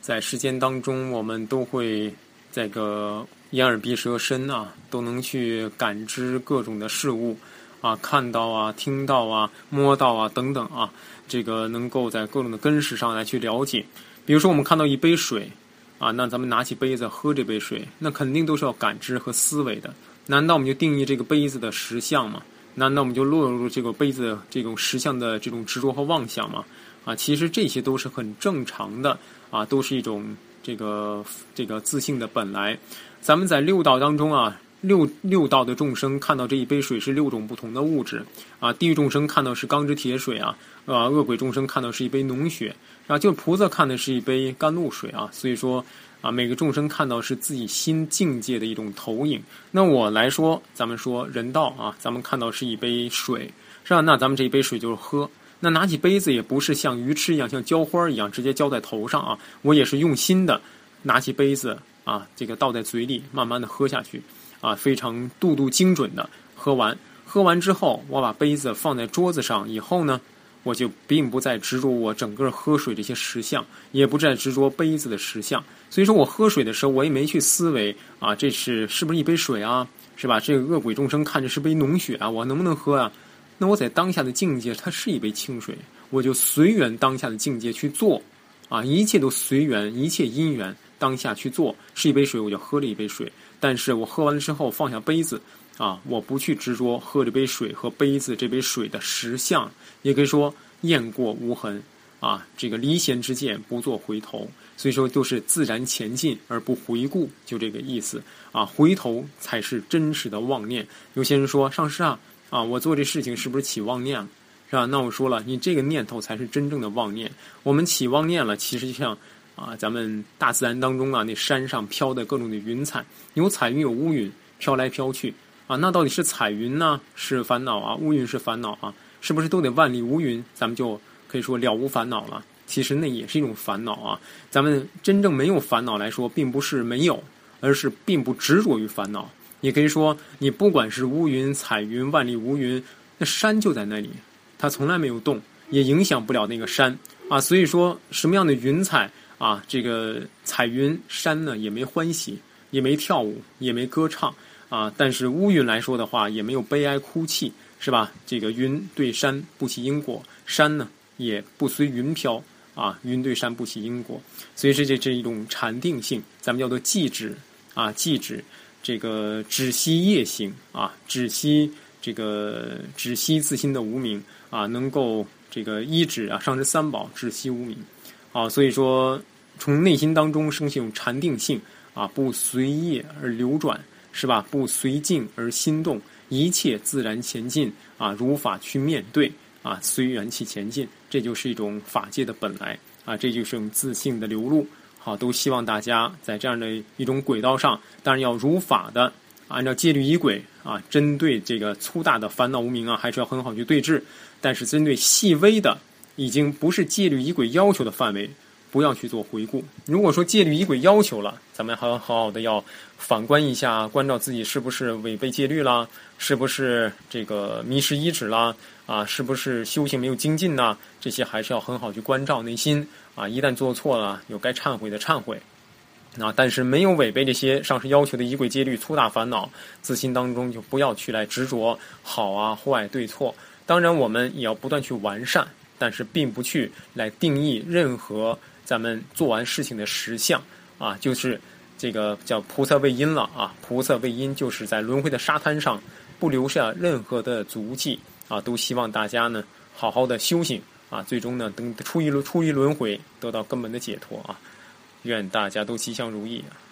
在世间当中，我们都会这个眼耳鼻舌身啊，都能去感知各种的事物啊，看到啊，听到啊，摸到啊等等啊，这个能够在各种的根识上来去了解。比如说我们看到一杯水啊，那咱们拿起杯子喝这杯水，那肯定都是要感知和思维的。难道我们就定义这个杯子的实相吗？难道我们就落入这个杯子的这种实相的这种执着和妄想吗？啊，其实这些都是很正常的啊，都是一种这个自性的本来。咱们在六道当中啊，六道的众生看到这一杯水是六种不同的物质啊，地狱众生看到是钢之铁水啊，恶鬼众生看到是一杯脓血啊，就菩萨看的是一杯甘露水啊，所以说啊，每个众生看到是自己心境界的一种投影。那我来说，咱们说人道啊，咱们看到是一杯水，是吧？那咱们这一杯水就是喝。那拿起杯子也不是像鱼吃一样，像浇花一样直接浇在头上啊，我也是用心的拿起杯子啊，这个倒在嘴里，慢慢的喝下去啊，非常度精准的喝完。喝完之后，我把杯子放在桌子上以后呢，我就并不再执着我整个喝水这些实相，也不再执着杯子的实相。所以说我喝水的时候，我也没去思维啊，这是不是一杯水啊，是吧？这个恶鬼众生看着是杯脓血啊，我能不能喝啊？那我在当下的境界，它是一杯清水，我就随缘当下的境界去做啊，一切都随缘，一切因缘当下去做。是一杯水，我就喝了一杯水，但是我喝完了之后放下杯子啊，我不去执着喝这杯水和杯子这杯水的实相，也可以说雁过无痕啊，这个离弦之箭不做回头，所以说都是自然前进而不回顾，就这个意思啊。回头才是真实的妄念。有些人说，上师啊，我做这事情是不是起妄念了，是吧？那我说了，你这个念头才是真正的妄念。我们起妄念了，其实就像啊，咱们大自然当中啊，那山上飘的各种的云彩，有彩云有乌云，飘来飘去啊。那到底是彩云呢，是烦恼啊，乌云是烦恼啊？是不是都得万里无云，咱们就可以说了无烦恼了？其实那也是一种烦恼啊。咱们真正没有烦恼来说，并不是没有，而是并不执着于烦恼。也可以说，你不管是乌云、彩云、万里无云，那山就在那里，它从来没有动，也影响不了那个山啊。所以说，什么样的云彩啊，这个彩云山呢，也没欢喜，也没跳舞，也没歌唱啊。但是乌云来说的话，也没有悲哀哭泣，是吧？这个云对山不起因果，山呢也不随云飘啊，云对山不起因果。所以这是一种禅定性，咱们叫做寂止啊，寂止。这个止息业行啊，止息自心的无明啊，能够这个依止啊上师三宝，止息无明啊。所以说，从内心当中生起一种禅定性啊，不随业而流转，是吧？不随境而心动，一切自然前进啊，如法去面对啊，随缘去前进，这就是一种法界的本来啊，这就是一种自性的流露。好，都希望大家在这样的一种轨道上，当然要如法的按照戒律仪轨啊，针对这个粗大的烦恼无明啊，还是要很好去对治。但是针对细微的，已经不是戒律仪轨要求的范围，不要去做回顾。如果说戒律仪轨要求了，咱们还好好的要反观一下，关照自己是不是违背戒律啦，是不是这个迷失依止啦，啊，是不是修行没有精进呐？这些还是要很好去关照内心啊。一旦做错了，有该忏悔的忏悔啊。但是没有违背这些上师要求的仪轨戒律、粗大烦恼，自心当中就不要去来执着好啊、坏、对错。当然，我们也要不断去完善，但是并不去来定义任何咱们做完事情的实相啊，就是这个叫菩萨畏因了啊。菩萨畏因就是在轮回的沙滩上不留下任何的足迹啊。都希望大家呢好好的修行啊，最终呢等出离轮回，得到根本的解脱啊。愿大家都吉祥如意啊。